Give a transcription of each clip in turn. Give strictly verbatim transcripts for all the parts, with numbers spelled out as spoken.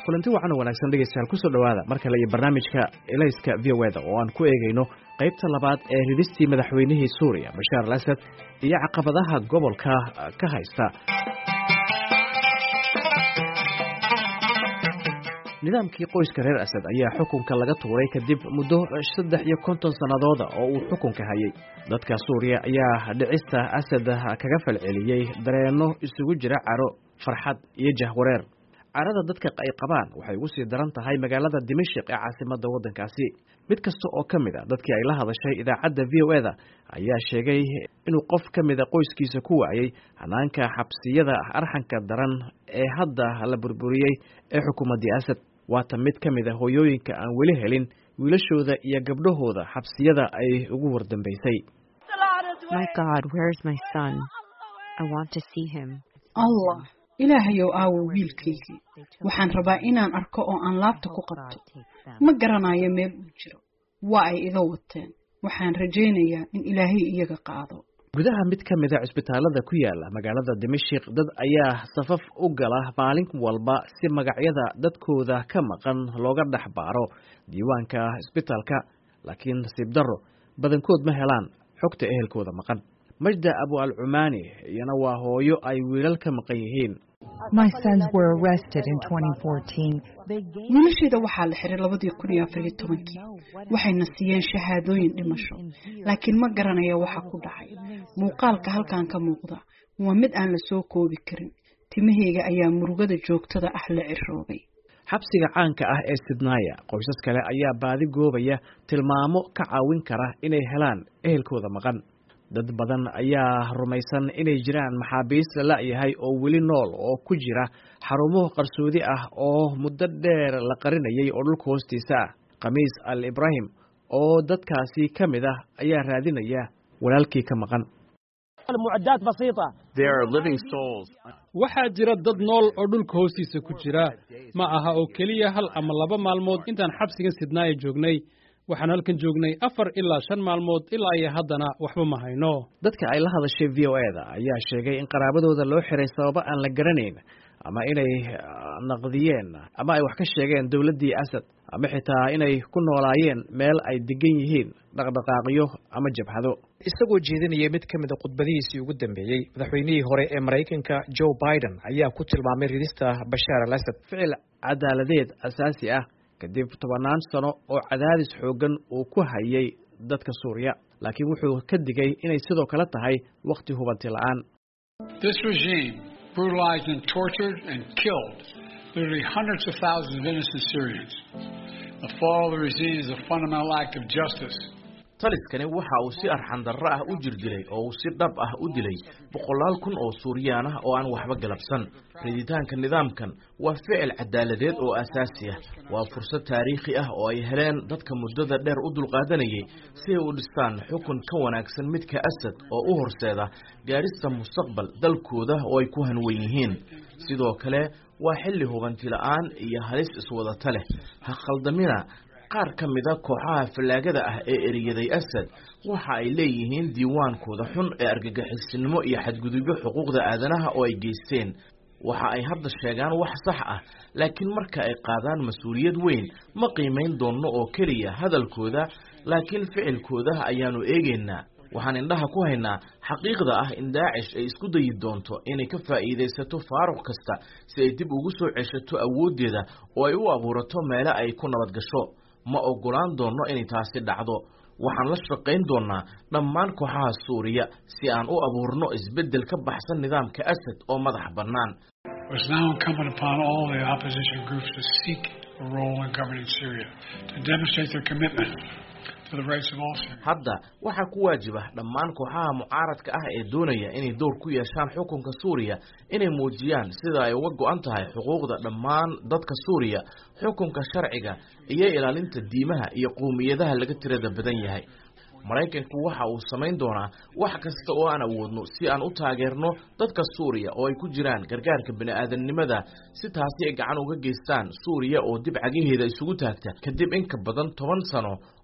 kulanti wacan wanaagsan dhegeystayaal ku soo dhawaada marka la barnaamijka Elayska V O A da oo aan ku eegayno qaybta labaad ee ridistii madaxweynihii Suuriya Bashar al-Assad iyo caqabadaha gobolka ka haysta. nidaamkii qoyska reer Assad ayaa xukunka laga tuuray kadib muddo saddex iyo konton sanadood oo uu xukunka hayay. dadka Suuriya ayaa dhicista Assad kaga falceliyay dareeno isugu jira caro, farxad iyo jahwareer. carada dadka ay qabaan waxay ugu sii daran tahay magaalada Dimashq ee caasimadda waddankaasi. mid kasta oo kamid ah dadkii ay la hadashay idaacadda V O A da ayaa sheegay inuu qof kamid ah qoyskiisa ku waayay hanaanka xabsiyada arxanka daran ee hadda la burburiyay ee xukuumadda Assad. waata mid kamid ah hooyooyinka aan weli helin wiilashooda iyo gabdhahooda xabsiyada ay ugu wardambeysay. My God, where's my son? I want to see him. Allah, ilaahayow aawo wiilkaygii. waxaan rabaa inaan arko oo aan laabta ku qabto. ma garanayo meel uu jiro. waa ay iga wateen. waxaan rajaynayaa in ilaahay iyaga qaado. gudaha mid ka mid ah isbitaalada ku yaala magaalada Dimashq dad ayaa safaf u gala maalin walba si magacyada dadkooda ka maqan looga dhaxbaaro diiwaanka isbitaalka, laakiin nasiib darro badankood ma helaan xogta ehelkooda maqan. Majda Abu al-Umani iyana waa hooyo ay wiilal ka maqan yihiin. My sons were arrested in twenty fourteen. wiilashayda waxaa la xiray labadii kun iyo afar iyo tobankii. waxayna siiyeen shahaadooyin dhimasho, laakiin ma garanayo waxa ku dhacay. muuqaalka halkan ka muuqda waa mid aan la soo koobi karin. timahayga ayaa murugada joogtada ah la ciroobay. xabsiga caanka ah ee Sidnaya qoysas kale ayaa baadi goobaya tilmaamo ka caawin kara inay helaan ehelkooda maqan. dad badan ayaa rumaysan inay jiraan maxaabiis la yahay oo weli nool oo ku jira xarumo qarsoodi ah oo muddo dheer la qarinayay oo dhulka hoostiisa ah. Khamiis al-Ibrahim oo dadkaasi kamid ah ayaa raadinaya walaalkii ka maqan. There are living souls. waxaa jira dad nool oo dhulka hoostiisa ku jira. ma aha oo keliya hal ama laba maalmood intaan xabsigan Sidnaya joognay. waxaan halkan joognay afar ilaa shan maalmood ilaa iyo haddana waxba ma hayno. dadka ay la hadashay V O A da ayaa sheegay in qaraabadooda loo xiray sababo aan la garanayn, ama inay naqdiyeen ama ay wax ka sheegeen dawladdii Assad, ama xitaa inay ku noolaayeen meel ay degan yihiin dhaqdhaqaaqyo ama jabhado. isagoo jeedinaya mid ka mid ah khudbadihiisii ugu dambeeyay, madaxweynihii hore ee Mareykanka Joe Biden ayaa ku tilmaamay ridista Bashar al-Assad ficil cadaaladeed asaasi ah kadib tobanaan sano oo cadaadis xoogan uu ku hayay dadka Suuriya, laakiin wuxuu ka digay inay sidoo kale tahay waqti hubanti la'aan. This regime brutalized and tortured and killed literally hundreds of thousands of innocent Syrians. The fall of the regime is a fundamental act of justice. taliskani waxa uu si arxan darro ah u jirdilay oo uu si dhab ah u dilay boqolaal kun oo Suuriyaan ah oo aan waxba galabsan. riditaanka nidaamkan waa ficil cadaaladeed oo asaasi ah. waa fursad taariikhi ah oo ay heleen dadka muddada dheer u dulqaadanayay si ay u dhistaan xukun ka wanaagsan midka Assad oo u horseeda gaarista mustaqbal dalkooda oo ay ku hanweyn yihiin. sidoo kale waa xilli hubanti la'aan iyo halis iswadata leh. ha khaldamina qaar ka mid ah kooxaha falaagada ah ee eriyaday Assad waxa ay leeyihiin diiwaankooda xun ee argagixisnimo iyo xadgudubyo xuquuqda aadanaha oo ay geysteen. waxa ay hadda sheegaan wax sax ah, laakiin marka ay qaadaan mas'uuliyad weyn ma qiimeyn doono oo kaliya hadalkooda, laakiin ficilkooda ayaanu eegaynaa. waxaan indhaha ku haynaa xaqiiqda ah in Daacish ay isku dayi doonto inay ka faa'iideysato faaruq kasta si ay dib ugu soo ceshato awoodeeda oo ay u abuurato meelo ay ku nabad gasho. ma ogolaan doono inay taasi dhacdo. waxaan la shaqayn doonaa dhammaan kooxaha Suuriya si aan u abuurno isbeddel ka baxsan nidaamka Assad oo madax bannaan. It's now incumbent upon all the opposition groups to seek a role in governing Syria, to demonstrate their commitment to the rights of all Syrians. hadda waxaa ku waajiba dhammaan kooxaha mucaaradka ah ee doonaya inay door ku yeeshaan xukunka Suuriya inay muujiyaan sida ay uga go'an tahay xuquuqda dhammaan dadka Suuriya, xukunka sharciga iyo ilaalinta diimaha iyo qowmiyadaha laga tirada badan yahay. Mareykanku waxa uu samayn doonaa wax kasta oo aan awoodno si aan u taageerno dadka Suuriya oo ay ku jiraan gargaarka bini'aadanimada si taasi ay gacan uga geystaan Suuriya oo dib cagiheeda isugu taagta kadib in ka badan toban sano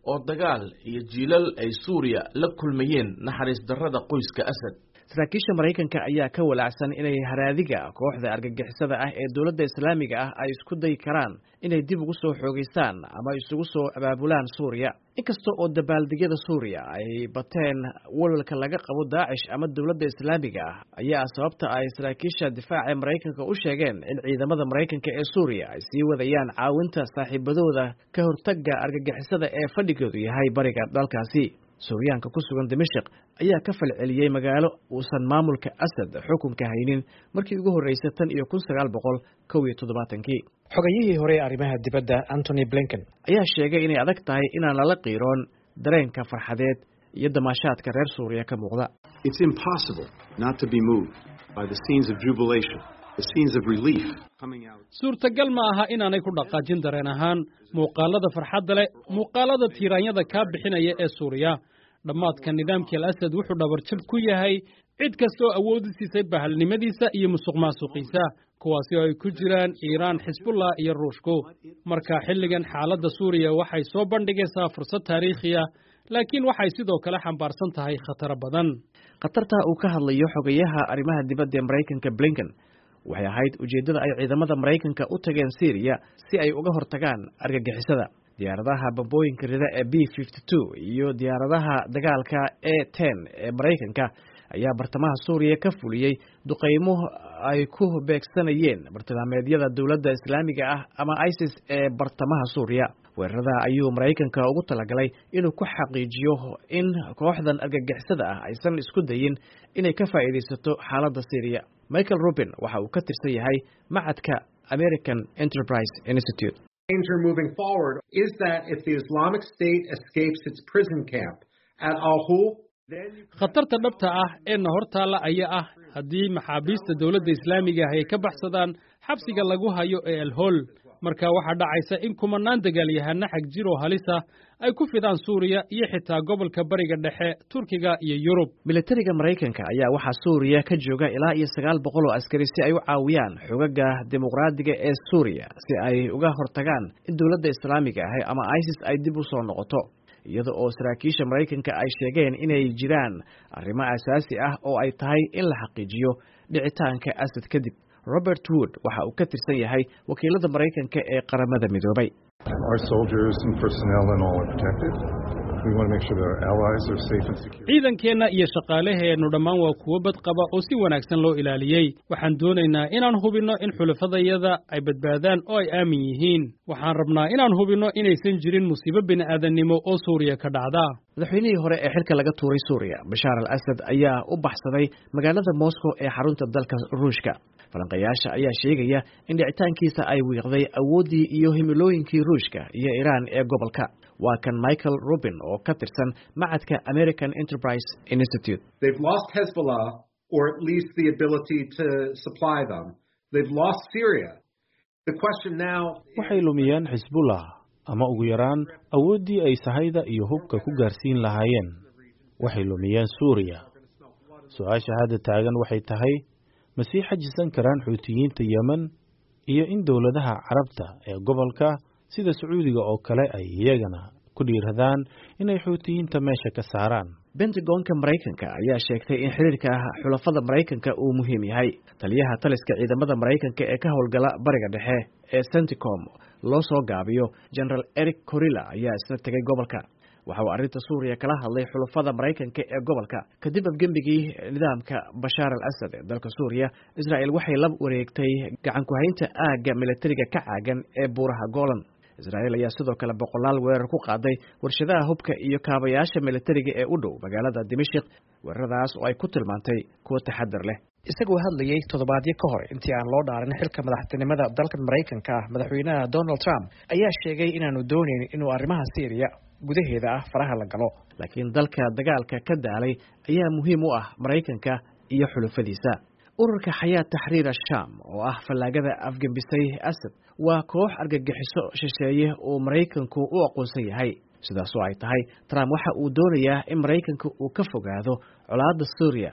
oo dagaal iyo jiilal ay Suuriya la kulmayeen naxariis darrada qoyska Asad. saraakiisha Mareykanka ayaa ka walaacsan inay haraadiga kooxda argagixisada ah ee dawladda Islaamiga ah ay isku day karaan inay dib ugu soo xoogeystaan ama isugu soo abaabulaan Suuriya. inkasta oo dabaaldegyada Suuriya ay bateen walwalka laga qabo Daesh ama dawladda Islaamiga ah ayaa sababta ay saraakiisha difaaca Mareykanka u sheegeen in ciidamada Mareykanka ee Suuriya ay sii wadayaan caawinta saaxiibadooda ka hortagga argagixisada ee fadhigoodu yahay bariga dalkaasi. Suuriyaanka ku sugan Dimashq ayaa ka falceliyay magaalo uusan maamulka Asad xukunka haynin markii ugu horeysay tan iyo kun sagaal boqol kow iyo toddobaatan-kii. Xogayihii hore arrimaha dibadda Antony Blinken ayaa sheegay inay adag tahay inaan lala qiiroon dareenka farxadeed iyo damaashaadka reer Suuriya ka muuqda. It's impossible not to be moved by the scenes of jubilation, the scenes of relief coming out. Suurtagal ma aha inaanay ku dhaqaajin dareen ahaan muuqaalada farxadda leh, muuqaalada tiiraanyada ka bixinaya ee Suuriya. Dhamaadka nidaamkii Al-Asad wuxuu dhabarjab ku yahay cid kastoo awood u siisay bahalnimadiisa iyo musuqmaasuqiisa, kuwaasi oo ay ku jiraan Iiraan, Xisbullah iyo Ruushku. Marka xilligan xaaladda Suuriya waxay soo bandhigaysaa fursad taariikhi ah, laakiin waxay sidoo kale xambaarsan tahay khatar badan. Khatarta uu ka hadlayo xogayaha arrimaha dibadda ee Mareykanka Blinken waxay ahayd ujeedada ay ciidamada Mareykanka u tageen Syria si ay uga hortagaan argagixisada. diyaaradaha bambooyinka rida ee B fifty-two iyo diyaaradaha dagaalka A ten ee Mareykanka ayaa bartamaha Suuriya ka fuliyay duqeymo ay ku beegsanayeen bartilmaameedyada dawladda Islaamiga ah ama ISIS ee bartamaha Suuriya. weerarada ayuu Mareykanka ugu talagalay inuu ku xaqiijiyo in kooxdan argagixisada ah aysan isku dayin inay ka faa'iideysato xaaladda Syria. Michael Rubin waxa uu ka tirsan yahay macadka American Enterprise Institute. Danger moving forward is that if the Islamic State escapes its prison camp at Al-Hol, khatarta dhabta ah ee hortaala ayaa ah haddii maxaabiista dawladda Islaamiga ah ay ka baxsadaan xabsiga lagu hayo ee Al-Hol, marka waxa dhacaysa in kumanaan dagaalyahano xag jiro halisa ay ku fidaan Suuriya iyo xitaa gobolka bariga dhexe, Turkiga iyo Yurub. Militariga Mareykanka ayaa waxa Suuriya ka jooga ilaa iyo sagaal boqol oo askari si ay u caawiyaan xogaga dimuqraadiga ee Suuriya si ay uga hortagaan in dawladda Islaamiga ah ama ISIS ay dib u soo noqoto. iyada oo saraakiisha Mareykanka ay sheegeen inay jiraan arrimo asaasi ah oo ay tahay in la xaqiijiyo dhicitaanka Asad kadib. Robert Wood waxa uu ka tirsan yahay wakiilada Mareykanka ee qaramada midoobay. Our soldiers and personnel and all are protected. We want to make sure that our allies are safe and secure. ciidankeena iyo shaqaalaheenu dhammaan waa kuwo badqaba oo si wanaagsan loo ilaaliyay. Waxaan doonaynaa inaan hubino in xulafadayada ay badbaadaan oo ay aamin yihiin. Waxaan rabnaa inaan hubino inaysan jirin musiibo bini'aadanimo oo Suuriya ka dhacda. madaxweynihii hore ee xilka laga tuuray Suuriya, Bashar al-Assad ayaa u baxsaday magaalada Moscow ee xarunta dalka Ruushka. falanqayaasha ayaa sheegaya in dhicitaankiisa ay wiiqday awoodii iyo himilooyinkii Ruushka iyo Iran ee gobolka. waa kan Michael Rubin oo ka tirsan macadka American Enterprise Institute. They've lost Hezbollah, or at least the ability to supply them. They've lost Syria. The question now waxay lumiyeen Hezbollah ama ugu yaraan awoodii ay sahayda iyo hubka ku gaarsiin lahaayeen. waxay lumiyeen Suuriya. su'aasha hadda taagan waxay tahay ma sii xajisan karaan Xuutiyiinta Yemen iyo in dawladaha Carabta ee gobolka sida Sacuudiga oo kale ay iyagana ku dhiiradaan inay Xuutiyiinta meesha ka saaraan. Pentagonka Mareykanka ayaa sheegtay in xiriirka xulafada Mareykanka uu muhiim yahay. Taliyaha taliska ciidamada Mareykanka ee ka howlgala bariga dhexe ee CENTCOM loo soo gaabiyo General Eric Kurilla ayaa isna tagay gobolka. waxa uu arrinta Suuriya kala hadlay xulafada Mareykanka ee gobolka kadib afgembigii nidaamka Bashar al-Assad ee dalka Suuriya. Israel waxay la wareegtay gacan ku haynta aagga militariga ka caagan ee buuraha Golan. Israel ayaa sidoo kale boqolaal weerar ku qaaday warshadaha hubka iyo kaabayaasha militariga ee u dhow magaalada Dimashq. weeraradaas oo ay ku tilmaantay kuwo taxadar leh. isagoo hadlayay toddobaadyo ka hor intii aan loo dhaarin xilka madaxtinimada dalka Mareykanka, madaxweynaha Donald Trump ayaa sheegay inaanu doonayn inuu arrimaha Syria gudaheeda ah faraha la galo, laakiin dalka dagaalka ka daalay ayaa muhiim u ah Mareykanka iyo xulufadiisa. ururka Hayat Tahrir al-Sham oo ah fallaagada afgembisay Assad waa koox argagixiso shisheeye oo Mareykanku u aqoonsan yahay. sidaas oo ay tahay, Trump waxa uu doonayaa in Mareykanka uu ka fogaado colaadda Suuriya.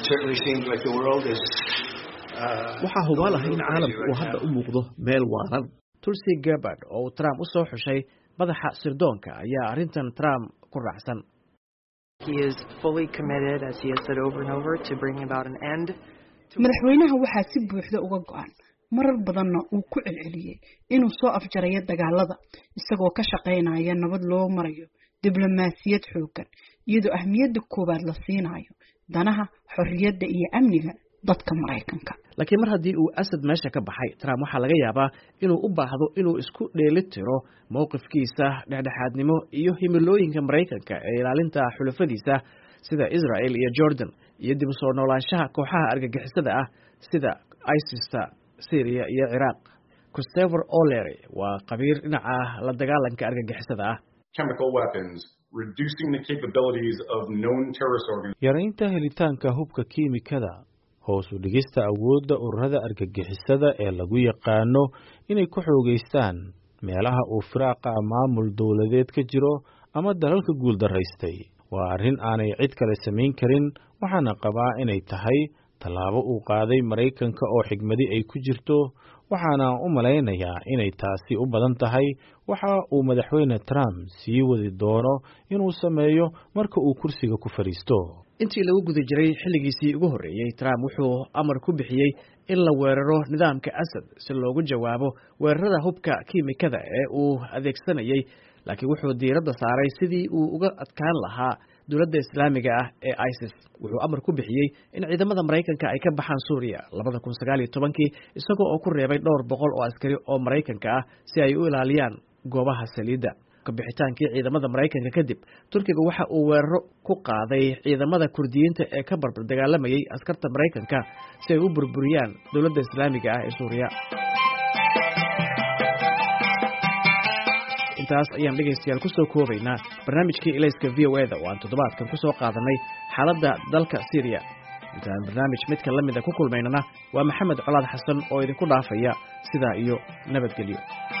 waxaa hubaal ah in caalamku uu hadda u muuqdo meel waaran. Tulsi Gabbard oo Trump u soo xushay madaxa sirdoonka ayaa arrintan Trump ku raacsan. He is fully committed, as he has said over and over, to bringing about an end. madaxweynaha waxaa si buuxda uga go'an marar badanna uu ku celceliyey inuu soo afjarayo dagaalada isagoo ka shaqaynaya nabad loo marayo diblomaasiyad xooggan iyadoo ahmiyadda koowaad la siinayo danaha xorriyadda iyo amniga dadka Mareykanka. laakiin mar haddii uu Asad meesha ka baxay, Trump waxaa laga yaabaa inuu u baahdo inuu isku dheelitiro mowqifkiisa dhexdhexaadnimo iyo himilooyinka Mareykanka ee ilaalinta xulafadiisa sida Israel iyo Jordan iyo dib u soo noolaanshaha kooxaha argagixisada ah sida ISIS, Syria iyo Iraq. Christopher O'Leary waa qabiir dhinaca la dagaalanka argagixisada ah. Chemical weapons, reducing the capabilities of known terrorist organizations. Yaraynta helitaanka hubka kiimikada, hoos u dhigista awoodda ururada argagixisada ee lagu yaqaano inay ku xoogeystaan meelaha uu firaaqa maamul dawladeed ka jiro ama dalalka guul daraystay. waa arrin aanay cid kale samayn karin, waxaana qabaa inay tahay tallaabo uu qaaday Mareykanka oo xigmadi ay ku jirto, waxaana u malaynayaa inay taasi u badan tahay waxa uu madaxweyne Trump sii wadi doono inuu sameeyo marka uu kursiga ku fariisto. intii lagu guda jiray xilligiisii ugu horeeyay, Trump wuxuu amar ku bixiyay in la weeraro nidaamka Assad si loogu jawaabo weerarada hubka kiimikada ee uu adeegsanayay, laakiin wuxuu diiradda saaray sidii uu uga adkaan lahaa dowladda Islaamiga ah ee ISIS. wuxuu amar ku bixiyay in ciidamada Mareykanka ay ka baxaan Suuriya labada kun sagaal iyo tobankii, isagoo oo ku reebay dhowr boqol oo askari oo Mareykanka ah si ay u ilaaliyaan goobaha saliidda. ka bixitaankii ciidamada Mareykanka kadib, Turkiga waxa uu weeraro ku qaaday ciidamada Kurdiyiinta ee ka barbar dagaalamayay askarta Mareykanka si ay u burburiyaan dowladda Islaamiga ah ee Suuriya. intaas ayaan dhegeystayaal ku soo koobaynaa barnaamijkii Ilayska V O A da oo aan toddobaadkan ku soo qaadanay xaaladda dalka Syria. intaan barnaamij midka la mid ah ku kulmaynana waa Maxamed Colaad Xasan oo idinku dhaafaya sidaa iyo nabadgelyo.